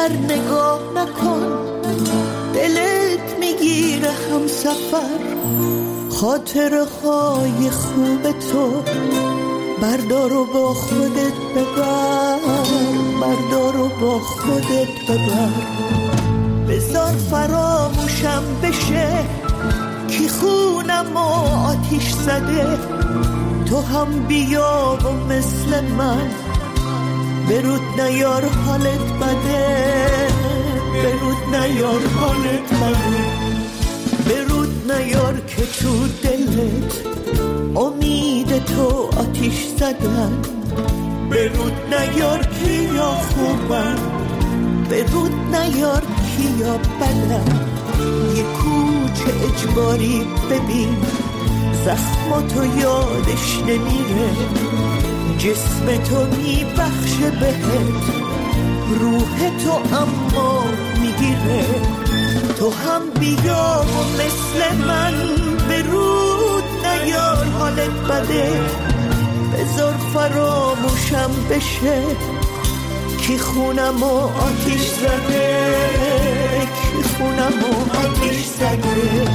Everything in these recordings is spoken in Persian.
سر نگاه نکن، دلت میگیره هم سفر. خاطرهای خوب تو بردار و با خودت ببر، بردار و با خودت ببر. بذار فراموشم بشه کی خونم و آتیش زده. تو هم بیا و مثل من برود نیار حالت بده، برود نیار حالت بده. برود نیار که تو دلت امید تو آتیش زدن. برود نیار کیا خوبن، برود نیار کیا بدن. یه کوچه اجباری ببین زخماتو یادش نمیره. جسم تو میبخشه بهت، روح تو اما میگیره. تو هم بیا و مثل من برود نیار حالت بده. بذار فراموشم بشه کی خونم و آتیش زده، کی خونم و آتیش زده.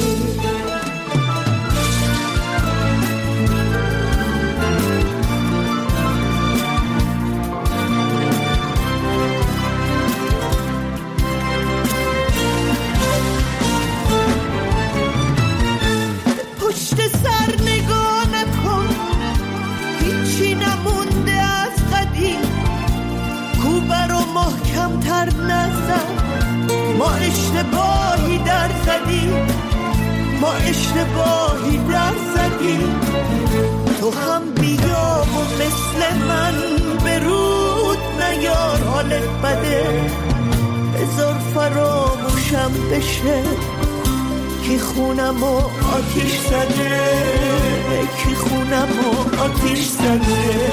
کمتر نزن، ما اشتباهی در زدیم، ما اشتباهی در زدیم. تو هم بیا و مثل من برود نیار حالت بده. بذار فراموشم بشه کی خونم و آتیش زده، کی خونم و آتیش زده.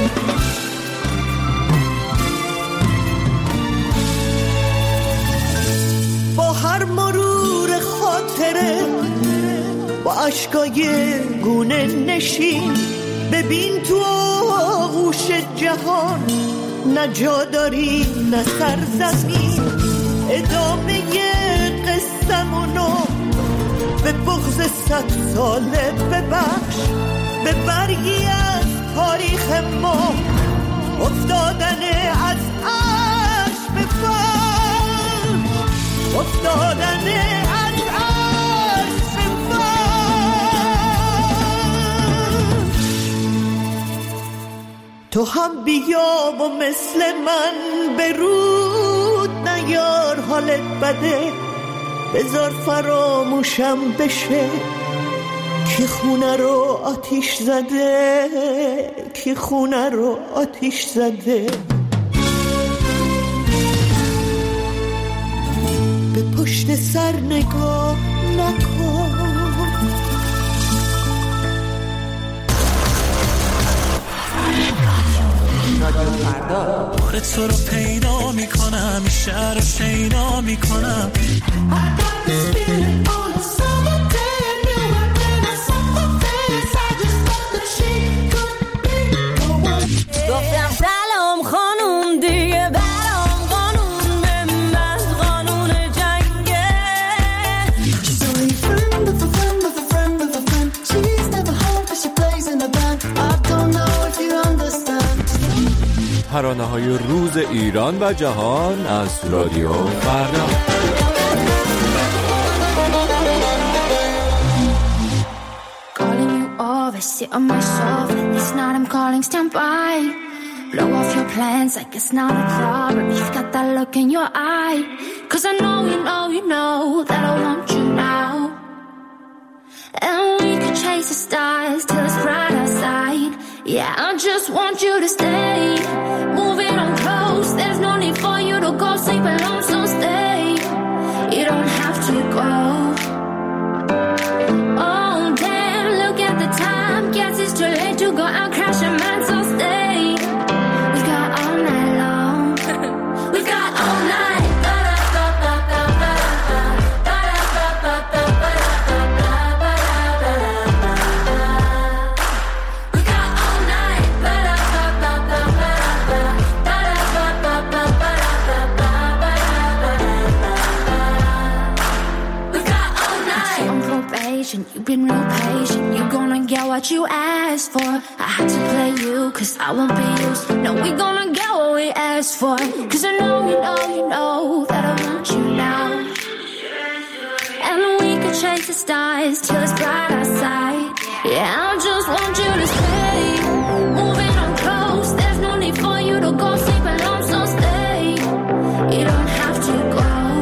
هر مرور خاطره با عشقای گونه نشین. ببین تو آغوش جهان نه جا داری نه سرزمین. ادامه قصه‌مونو به بغض 100 ساله ببخش. به برگی از تاریخ ما افتادن از عرش به فرش، افتادن از عرش به فرش. تو هم بیا و مثل من برود نیار حالت بده. بذار فراموشم بشه کی خونه رو آتیش زده، کی خونه رو آتیش زده. به پشت سر نگاه نکن. بار تو رو پیدا میکنم، شهر رو شیدا میکنم. گفتم سلام خانوم دیگه برام قانون به من قانون جنگه. She's only friend of a friend of a friend of a friend. She's never home but she plays in a band. I don't know if you understand. ترانه‌های روز ایران و جهان از رادیو فردا. Calling you over, sit on my sofa. This night I'm calling, stand by. Blow off your plans like it's not a problem. You've got that look in your eye. 'Cause I know you know that I want you now. And we could chase the stars till it's bright outside. Yeah, I just want you to stay. Moving on close, there's no need for you to go sleep alone, so stay. You don't have to go. Oh damn, look at the time. Guess it's too late to go out crashing, man, so stay. We got all night long. We got all night. what you asked for. I had to play you, cause I won't be used. No, we gonna get what we asked for. Cause I know, you know that I want you now. And we could chase the stars till it's bright outside. Yeah, I just want you to stay. Moving on close, there's no need for you to go sleep alone, so stay. You don't have to go.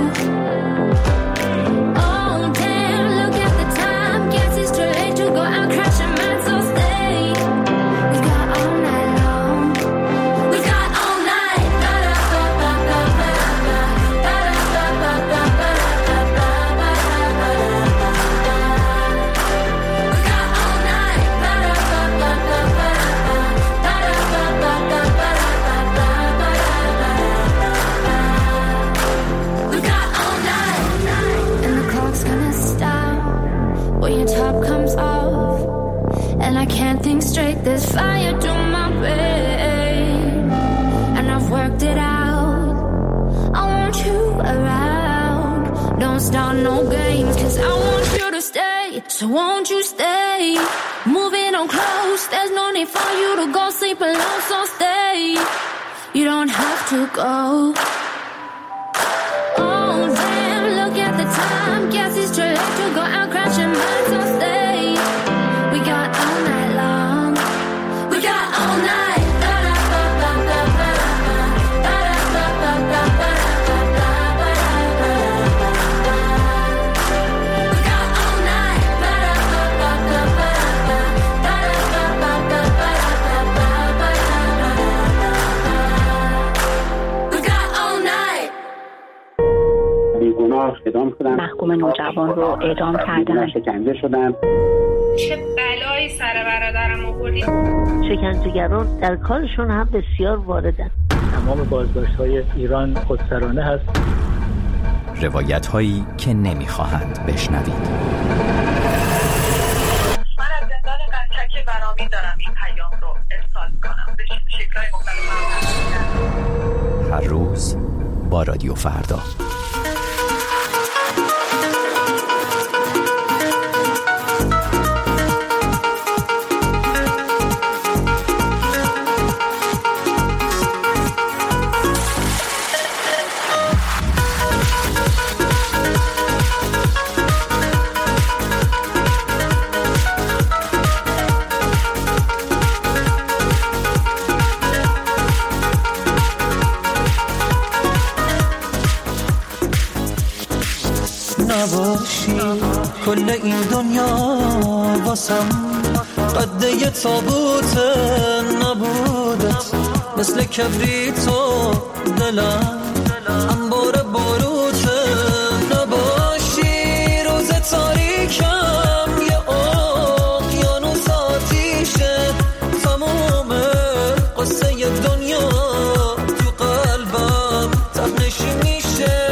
There's fire through my brain, and I've worked it out. I want you around. Don't start no games, cause I want you to stay. So won't you stay? Moving on close, there's no need for you to go sleep alone, so stay. You don't have to go. Oh damn, look at the time. Guess it's too late to go out crashing mine, so stay. We got all night long. All night. محکوم نوجوان رو اعدام کردن. شکنجه شدن. چه بلایی سر برادرم آوردید. شکنجهگران در کارشون هم بسیار واردن. تمام بازداشت‌های ایران خودسرانه هست. روایت‌هایی که نمی‌خواهند بشنوید. من از زندان قنچک برامی دارم این پیام رو ارسال می‌کنم به شکل‌های مختلف. هر روز با رادیو فردا. نباشی کل این دنیا واسم قده تابوت نبودت، مثل کبریتو دلم انبار باروت. نباشی روز تاریکم یه اقیانوس آتیشه، تموم قصه دنیا تو قلبم تبنشی میشه.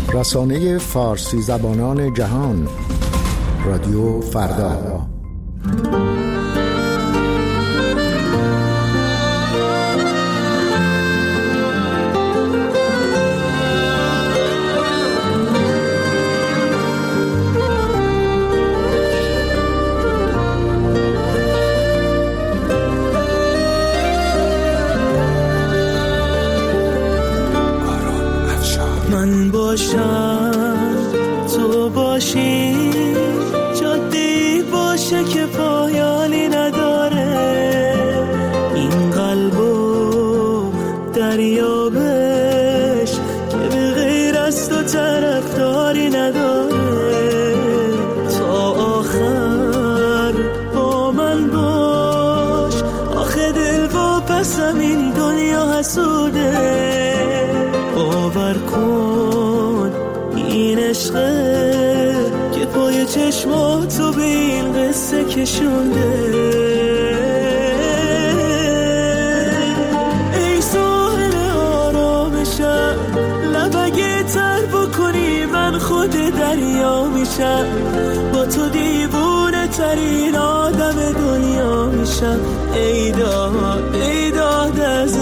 رسانه فارسی زبانان جهان، رادیو فردا. من باشم تو باشی، جادی باشه که پایانی نداره، این قلبو دریابش که به غیر از تو طرفداری نداره، تا آخر با من باش، آخه دل و پسم این دنیا حسوده، باور کن این عشقه که پای چشماتو به این قصه کشونده. ای ساحل آرامشم، لبگه تر بکنی من خود دریا میشم، با تو دیوونه ترین آدم دنیا میشم. ای داد ای داد از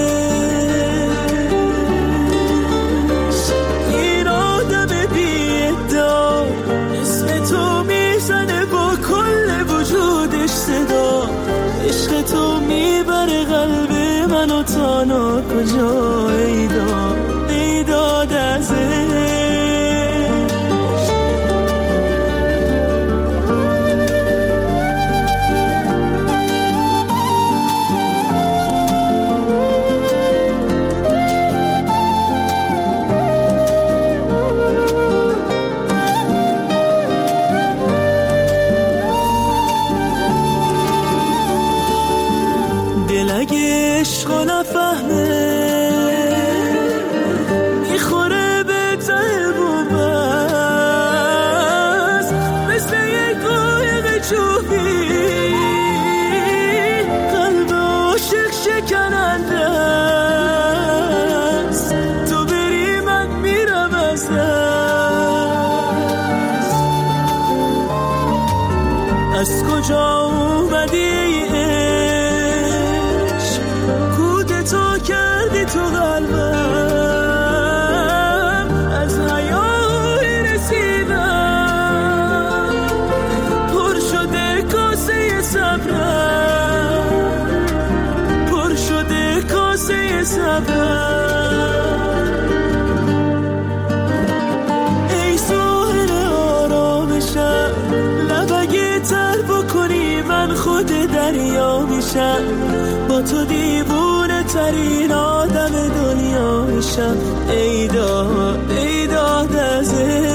عشق تو میبره قلب منو تا ناکجا. ای داد ای داد از عشق و نفهمه میخوره به ته بومست، مثل یک قایق چوبی قلب عاشق شکننده است، تو بری من میرم از دست. از کجا اومدی تو قلبم، از حیای رسیدم پر شده کاسه صبرم، پر شده کاسه صبرم. ای ساحل آرامشم، لبگه تر بکنی من خود دریا میشم، با تو دیوونه ترین آدم دنیا میشم. ای داد ای داد از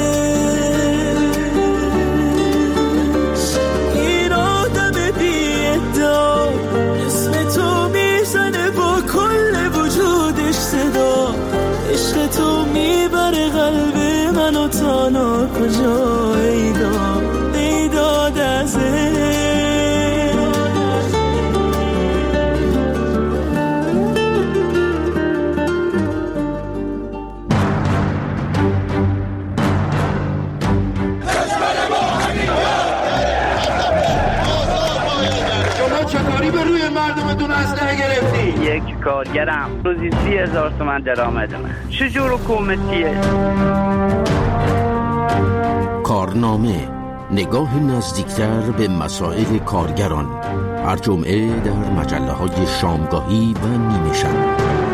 این آدم بی ادعا، اسم تو میزنه با کل وجودش صدا، عشق تو میبره قلب منو تا ناکجا. ای داد ای داد از یک کارگرم روزی 30,000 تومان درآمدمه. چجور حکومتیه؟ کارنامه، نگاه نزدیکتر به مسائل کارگران، هر جمعه در مجله‌های شامگاهی و نیمه شب.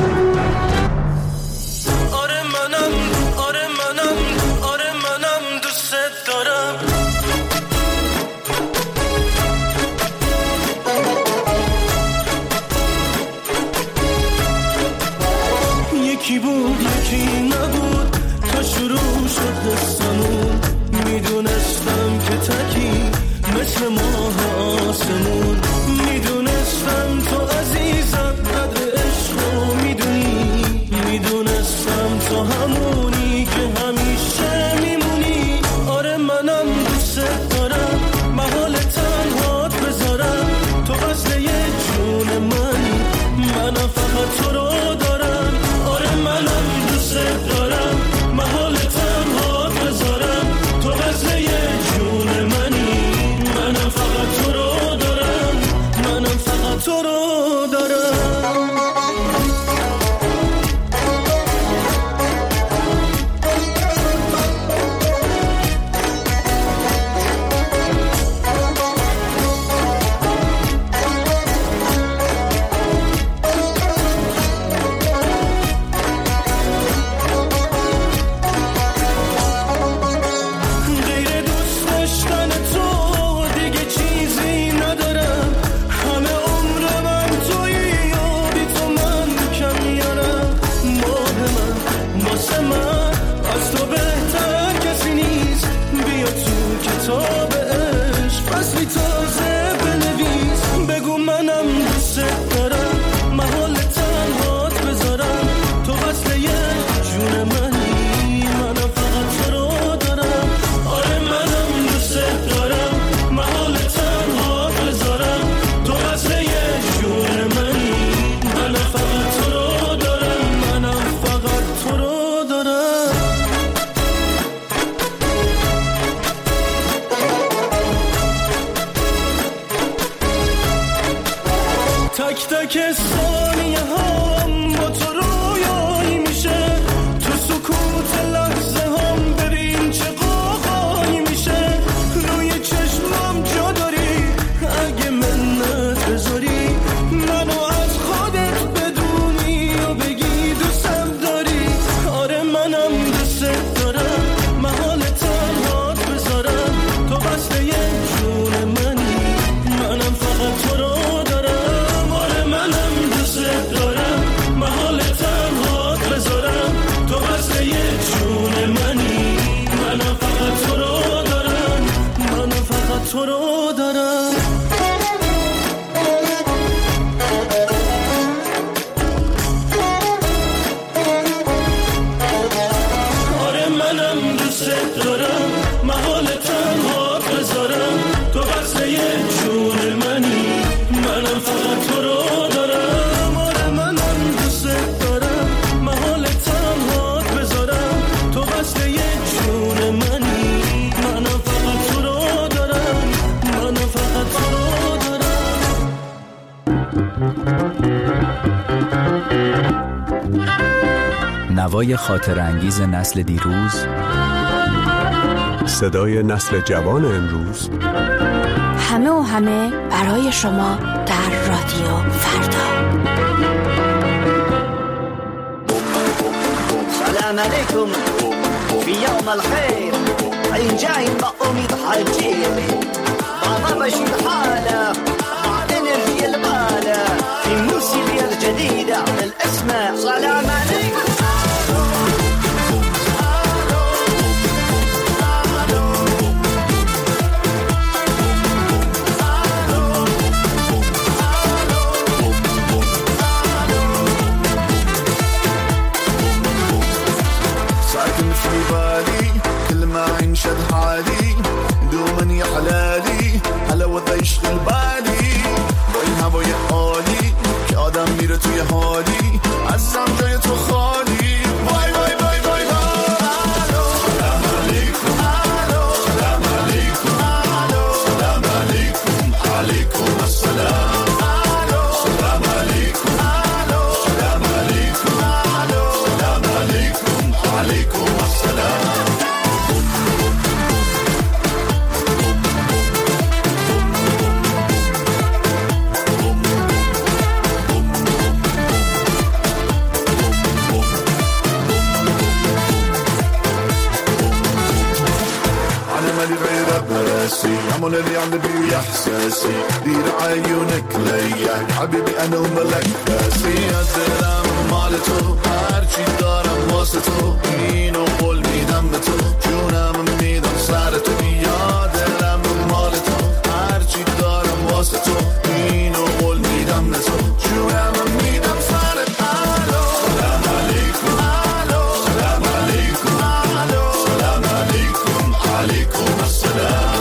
یکی بود یکی نبود تا شروع شد دستمون، میدونستم که تکی مثل ماه آسمون، میدونستم تو عزیزم قدر عشقو میدونی، میدونستم تو همونی که همیشه میمونی. آره منم دوست دارم محال تنهات بذارم، تو اصل یه جون منی، منم فقط تو رو دارم. آره منم دوست دارم محال تنهات تک ثانیه هم با تو رویایی میشه، تو سکوت لحظه هم ببین چه قاقایی میشه، روی چشمم جا داری اگه منت بذاری، منو از خودت بدونی و بگی دوستم داری. آره منم دوست دارم، محال تنهات بذارم، تو بسته یه جون منی، منم فقط تو رو دارم. آره منم دوست دارم، محال تنهات بذارم، تو بسته یه جون منی، منم فقط تو رو دارم، منم فقط تو رو دارم. آره منم دوست دارم، محال تنهات بذارم، تو بسته یه جون منی، منم فقط تو رو دارم. آره منم دوست دارم، محال تنهات بذارم، تو بسته یه جون منی، منم فقط تو رو دارم، منم فقط تو رو دارم. نوای خاطر انگیز نسل دیروز، صدای نسل جوان امروز، همه و همه برای شما در رادیو فردا. سلام علیکم فی یوم الخیر، این جایم با امید حجیر، بابا بشید حاله مع انرژی الباله، في موسيقى الجديدة الاسم سلام عليكم. ساكن في بالي كل ما ينشد حالي، دوما يا حلالي حلاوة يشغل بالي، با این هوای عالی که آدم میره توی حالی، عزم جای تو خالی. وای وای وای وای سلام علیکم، سلام علیکم، سلام علیکم، علیکم السلام، سلام علیکم، سلام علیکم، سلام علیکم، علیکم السلام. همون اللي عم بيه احساسي، دير عيونك ليا حبيبي انا وملك راسي، يا دلم مالتو هرچی دارم واسه تو، اینو قول میدم به تو، جونم میدم سر تو، یا دلم مالتو هرچی دارم واسه تو، اینو قول میدم به تو، جونم میدم سر تو. سلام علیکم، سلام علیکم، سلام علیکم، علیکم السلام.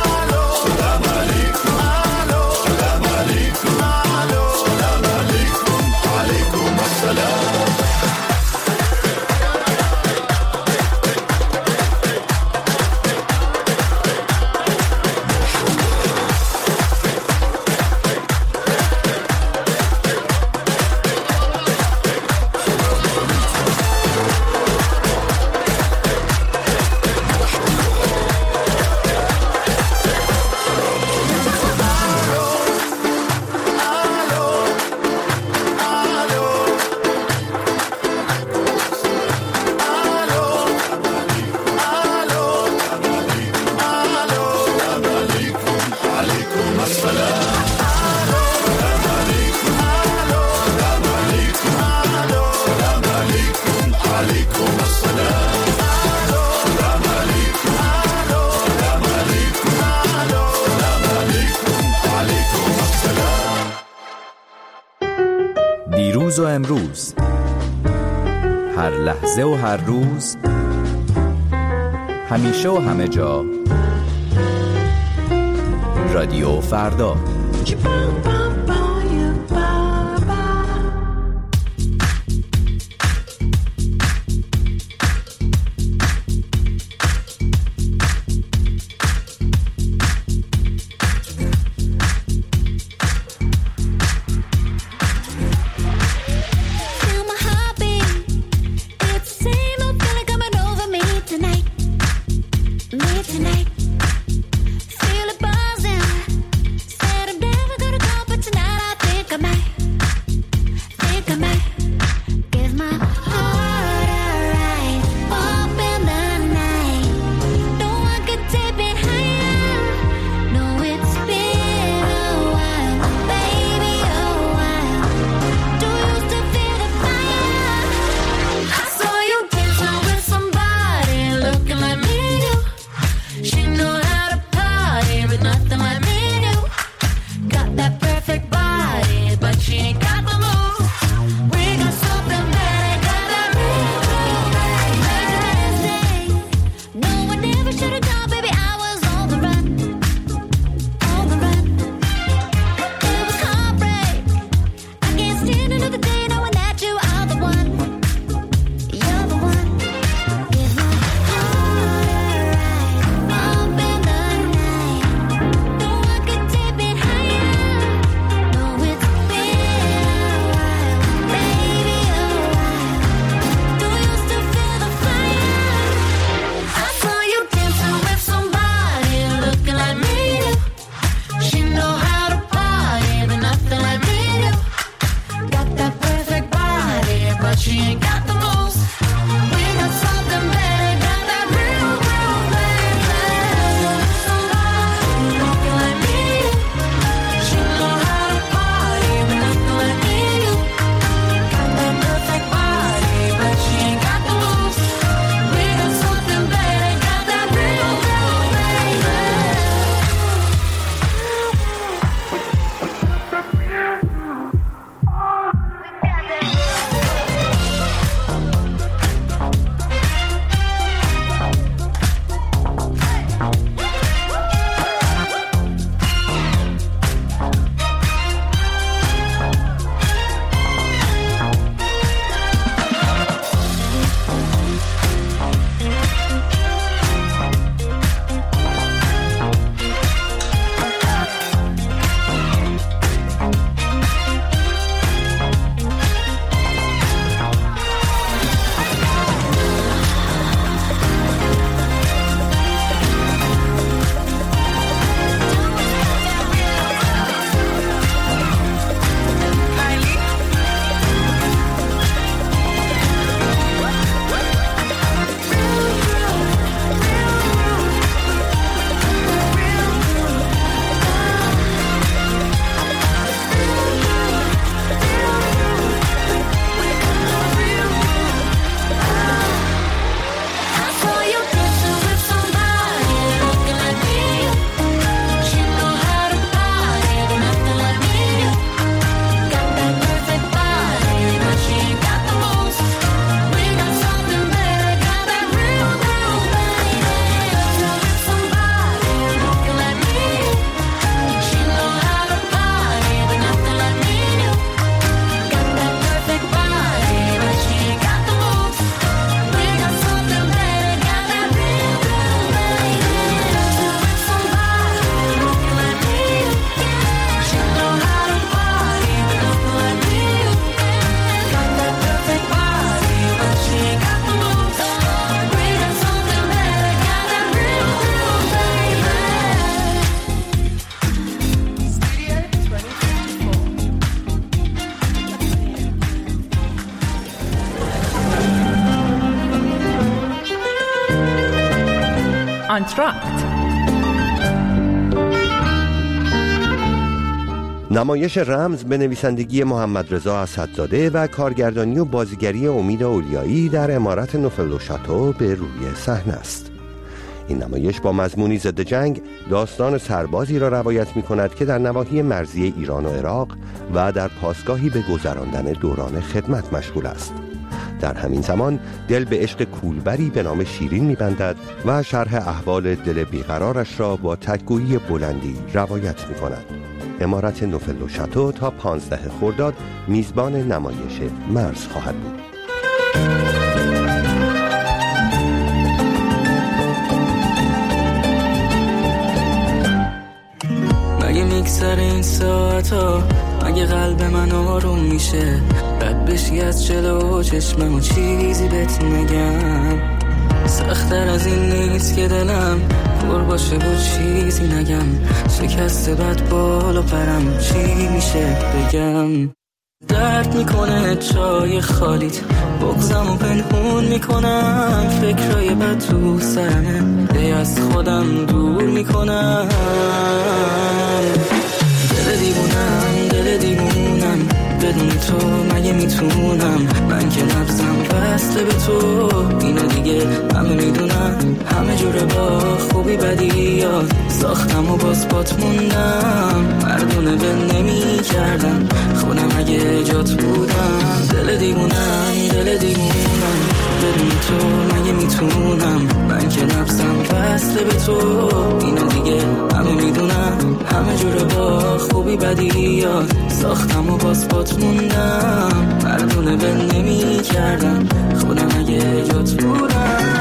دیروز و امروز، هر لحظه و هر روز، همیشه و همه جا، رادیو فردا. آنتراکت. نمایش رمز به نویسندگی محمد رضا اسدزاده و کارگردانی و بازیگری امید اولیایی در عمارت نوفل و شاتو به روی صحنه است. این نمایش با مضمونی ضد جنگ داستان سربازی را روایت می کند که در نواحی مرزی ایران و عراق و در پاسگاهی به گذراندن دوران خدمت مشغول است. در همین زمان دل به عشق کولبری به نام شیرین می‌بندد و شرح احوال دل بیقرارش را با تک‌گویی بلندی روایت می‌کند. عمارت نوفل و شاتو تا 15 خرداد میزبان نمایش مرز خواهد بود. مگه میگذره این ساعتا، مگه قلب من آروم میشه، رد بشی از جلو چشمم و چیزی بهت نگم. سخت‌تر از این نیست که دلم پر باشه و چیزی نگم، شکسته بد بالا پرم چی میشه بگم. درد میکنه چای خالیت، بغضم و پنهون میکنم، فکرای بد تو سرمه دی از خودم دور میکنم. دل دیوونم بدون تو مگه میتونم، من که نبضم بسته به تو، اینو دیگه همه میدونم. همه جوره با خوبی بدی یاد ساختم و باز پات موندم، مردونه بل نمی کردم خودم اگه جات بودم. دل دیوونم بدون تو مگه میتونم، من که نبضم بسته به تو، اینو دیگه همه میدونم. همه جوره با خوبی بدی یاد ساختم و باز پات موندم، مردونه بل نمی کردم خودم اگه جات بودم.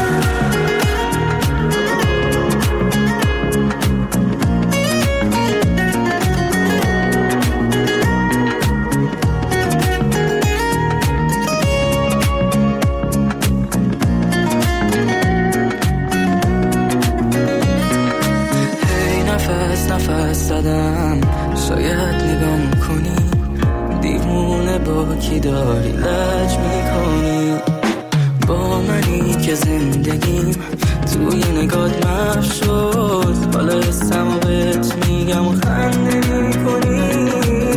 شاید نگام کنی دیوونه با کی داری لج میکنی، با منی که زندگیم توی نگات محو شد، حالا اسمو بهت میگم و خنده میکنی.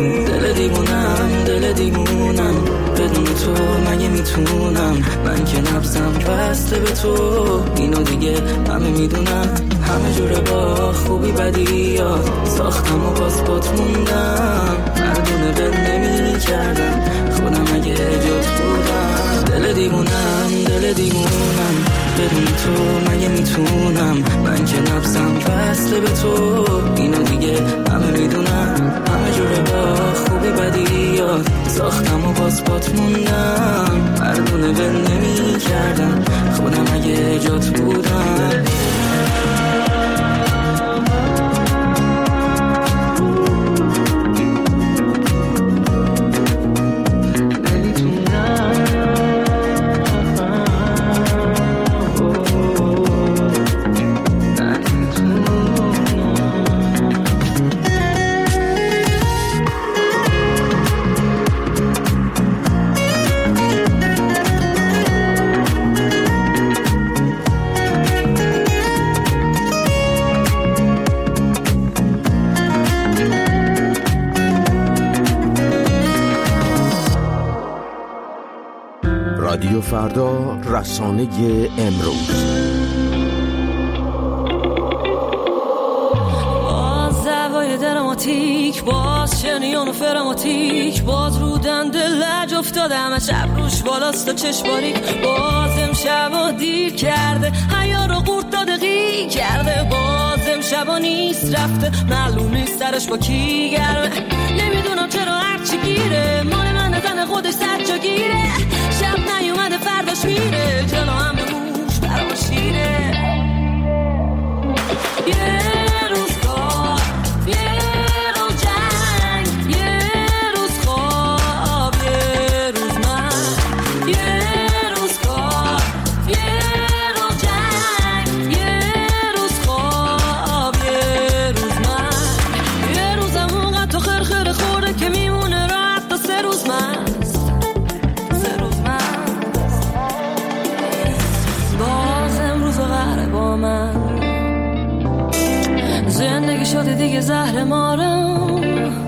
دل دیوونم بدون تو مگه میتونم، من که نبضم بسته به تو، اینو دیگه همه میدونم. همه جوره با خوبی بدی یاد ساختم و باز پات موندم، مردونه بل نمی کردم خودم اگه جات بودم. دل دیوونم بدون تو مگه میتونم، من که نبضم بسته به تو، اینو دیگه همه میدونم. همه جوره با خوبی بدی یاد ساختم و باز پات موندم، مردونه بل نمی کردم خودم اگه جات بودم. رادیو فردا، رسانه امروز. باز دوای دراماتیک، باز شنیان و فراماتیک، باز رو دنده لج افتاده همه شب روش بالاست و چشماریک، باز امشبا دیر کرده حیا رو قورت داده غی کرده، باز امشبا نیست رفته معلوم نیست سرش با کی گرمه، نمیدونم چرا هرچی گیره مال من زن خودش سجا گیره، شب نیومده فرداش میره جلو هم به موش برام شیره. یه روز کار، یه روز جنگ، یه روز خواب، یه روز من، یه روز کار، یه روز جنگ، یه روز خواب، یه روز من، یه روزم اونقدر تو خرخره خورده که میمونه راحت تا 3 روز من. باز امروز دیگه زهر مارم،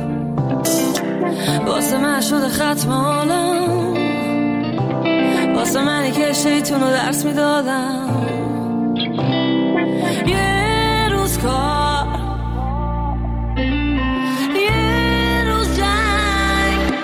واسه من شده ختم حالم، واسه منی که شیطونو درس میدادم. یه روز کار، یه روز جنگ.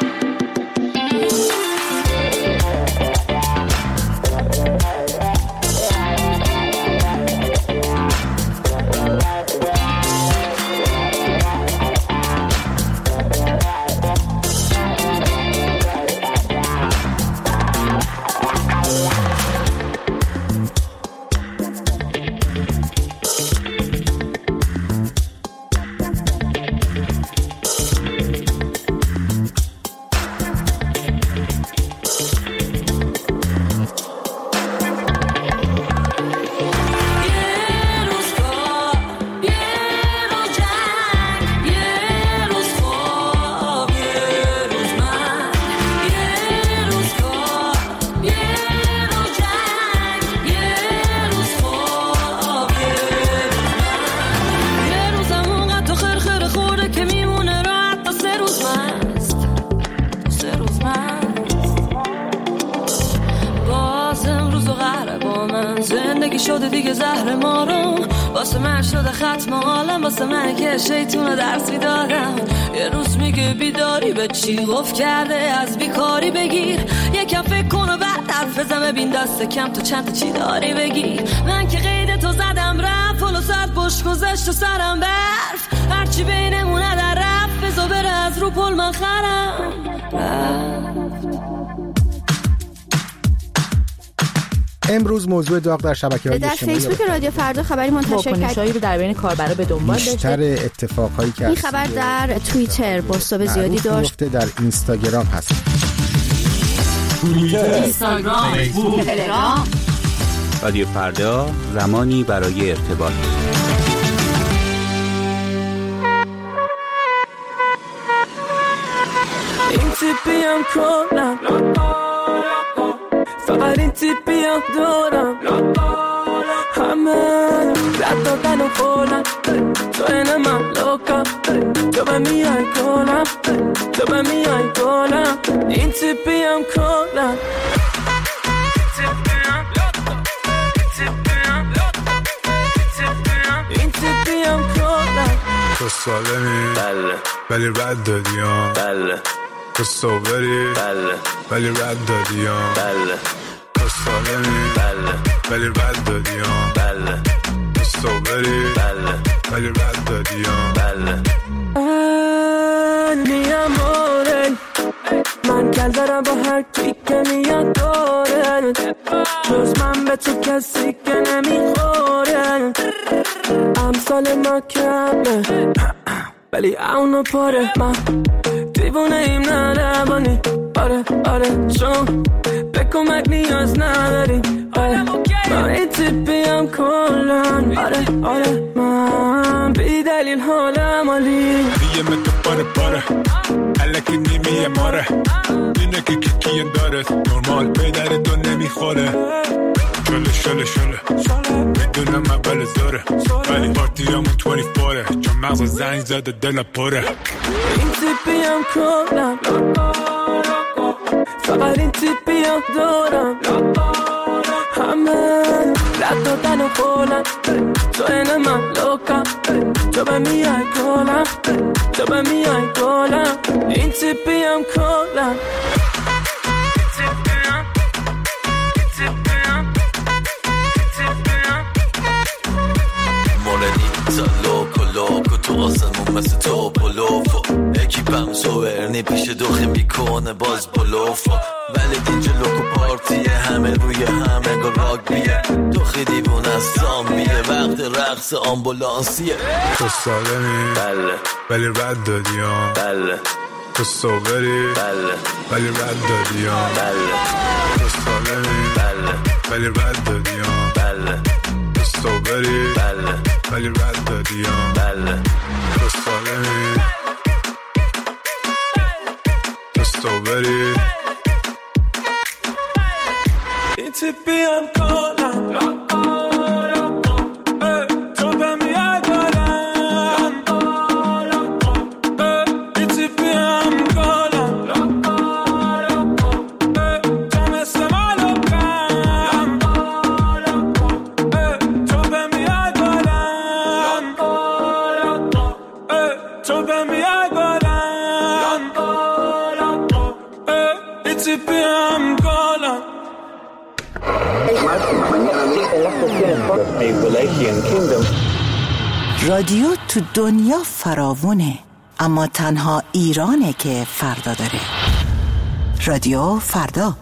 شده دیگه زهر مارم، واسه من شده ختم حالم، واسه من که شیطون درس میدادم. یه روز میگه بیداری به چی گفت کرده، از بیکاری بگیر، یکم فکر کن و بعد حرف بزن، ببین دست کم تو چند تا چی داری بگیر. من که قید تو زدم رفت، پلو ساعت بش گذشت و سرم برف، هرچی بینمونه در رفت، بزا بره از رو پل من خرم امروز موضوع داغ در شبکه‌های اجتماعی در فیسبوک رادیو فردا خبری منتشر کرد رو در بین کاربرا به دنبال داشته. بیشتر اتفاقایی که این خبر در توییتر بازتاب زیادی داشت، در اینستاگرام هست، اینستاگرام، فیسبوک، تلگرام. رادیو فردا، زمانی برای ارتباط. این تیپیم کنم فقط این تیپیم دارم، همه رد دادن و خولم، تو اینه من لوکم، تو به میای گلم، تو به میای گلم. این تیپیم کنم این تیپیم کنم. تو سالمی بله، ولی رد دادیم بله. تو صوبری بله، ولی رد دادیم بله. تو سالمی بله، ولی رد دادیم بله. تو صوبری بله، ولی رد دادیم بله. می امore من کل دارم با هر کی که میاد داره، جز من به تو کسی که نمیخوره. امثال ما کمه ولی اونو پاره، من دیوونه ایم نه روانی. آره آره چون به کمک نیاز نداریم. آره من این تیپیم کلن. آره آره من بی دلیل حالم عالی. دیگه متو پاره پاره الکی نیمیه ماره، اینه که کیکیه داره، نرمال پیدر دو نمیخوره. شله شله شله میدونم اول زاره، ولی پارتی همون 24 چون مغز زنگ زده دل پره. این تیپیم کنم فقط این تیپیم دارم، همه رد دادن و خولم، تو اینه من لوکم، تو به میای گلم، تو به میای گلم. این تیپیم کنم لوکو تو آسمون مثل تو بلوفو، اکیپم سوورنی پیش دوخی میکنه باز بلوفو، ولی اینجا لوکو پارتیه، همه روی همه گل راگبیه، دوخی دیوون از زامبیه، وقت رقص آمبولانسیه. تو سالمی بله، ولی رد دادیم بله. تو صوبری بله، ولی رد دادیم بله. تو سالمی بله، ولی رد دادیم بله. تو صوبری بله، ولی رد دادیم بله. تو سالمی تو صوبری این تیپیم کنم تو به میای گلم، رادیو تو دنیا فراوونه، اما تنها ایرانه که فردا داره. رادیو فردا.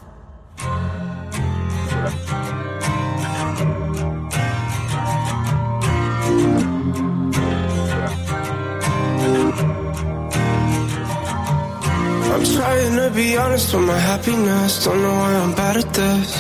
I'm trying to be honest with my happiness. Don't know why I'm bad at this.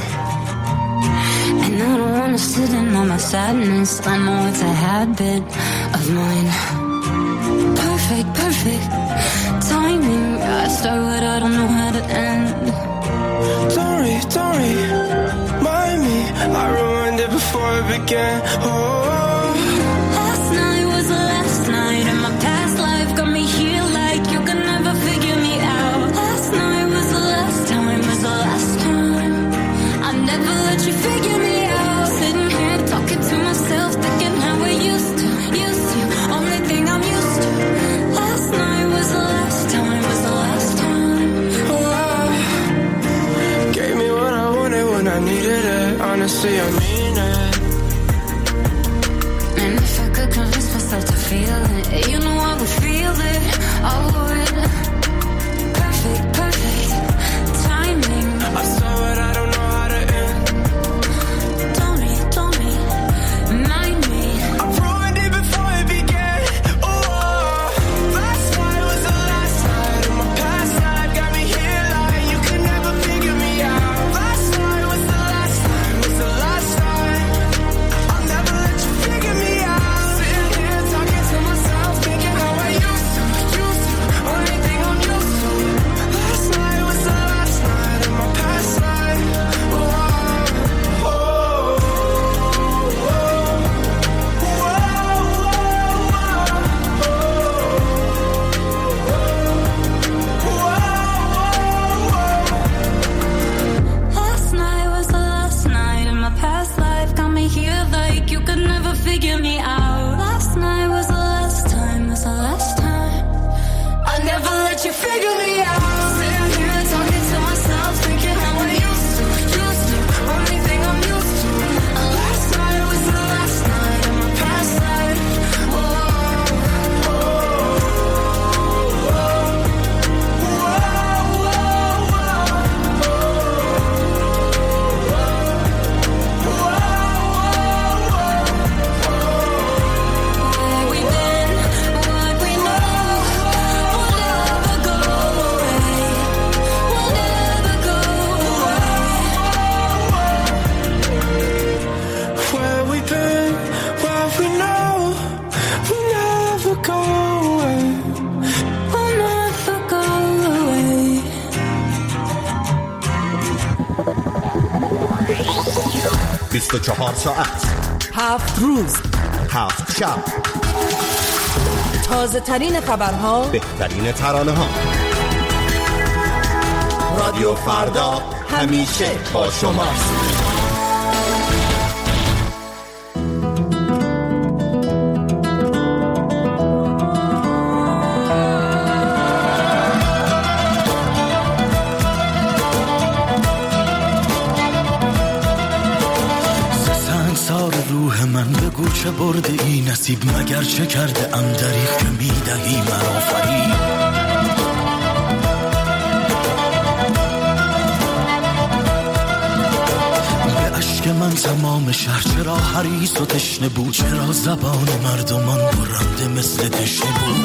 And I don't wanna sit in on my sadness. I know it's a habit of mine. Perfect timing. I start what I don't know how to end. Don't remind me. I ruined it before it began. Oh, last night was the last night, and my past life got me here like you can never figure me out. Last night was the last time, was the last time. I never let you figure me out. Sitting here talking to myself, thinking how we used to. Only thing I'm used to. Last night was the last time, was the last time. oh, gave me what I wanted when I needed it. Honestly, I mean it. And if I could convince myself to feel it, you know I would feel it. I would. Perfect timing. I saw it, I don't know how to end. Don't remind me. I ruined it before it began. Oh, last night was the last night, and my past life got me here like you could never figure me out. Last night was the last time, was the last time. I'll never let you figure me out. Sitting here talking to myself, thinking how I used to. Only thing I'm used to. Last night was the last night, and my past life. Last night was the last night, and my past life got me here like you could never figure me out. Last night was the last time, was the last time. I never let you figure me out. Sitting here talking to myself, thinking how I used to. Only thing I'm used to. Last night was the last night, and my past life. Where we been, what we know, we'll never go away. We'll never go away. 24 ساعت 7 روز 7 شب، تازه ترین خبرها، بهترین ترانه ها. رادیو فردا همیشه با شماست. روح من بگو چه برده ای نصیب، مگر چه کرده ام دریغ که میدهی مرا فریب. به اشک من تمام شهر چرا حریص و تشنه بود، چرا زبان مردمان برنده مثل تشنه بود.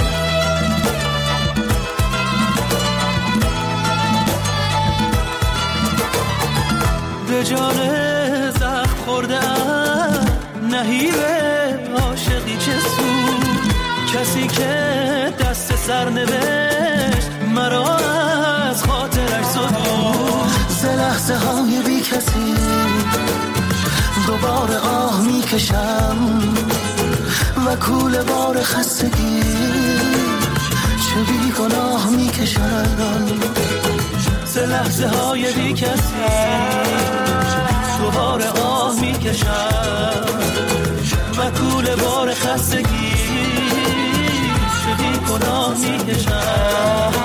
به جان زخم خورده ام نهیب عاشقی چه سود، کسی که دست سر نوشت مرا از خاطرش زدود. ز لحظه های بی کسی دوباره آه میکشم و کوله بار خستگی چه بی گناه میکشم. ز لحظه های بی کسی دوباره آه میکشم و کوله بار خستگی چه بی گناه میکشم.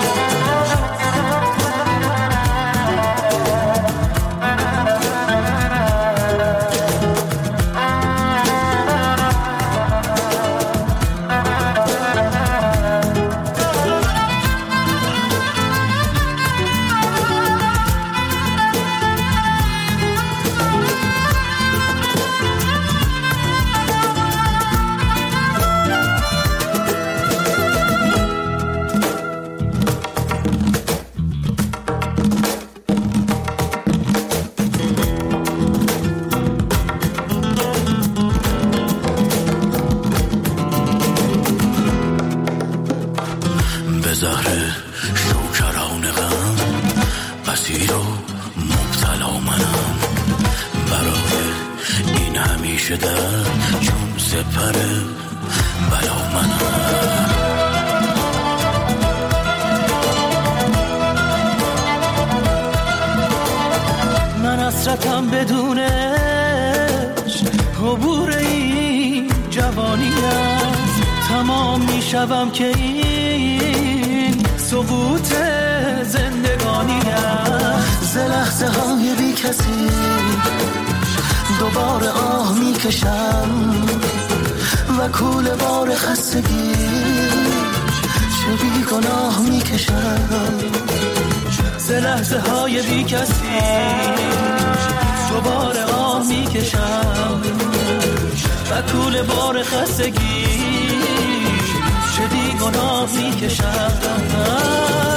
زهر شوکران غم اسیر و مبتلا منم برای این همیشه در چون سپر بلا منم من حسرتم بدونش عبور این جوانی است تمام میشوم که این سقوط زندگانی است ز لحظه های بی کسی دوباره آه میکشم و کوله بار خستگی چه بی گناه میکشم ز لحظه های بی کسی دوباره آه میکشم و کوله بار خستگی چه بی گناه میکشم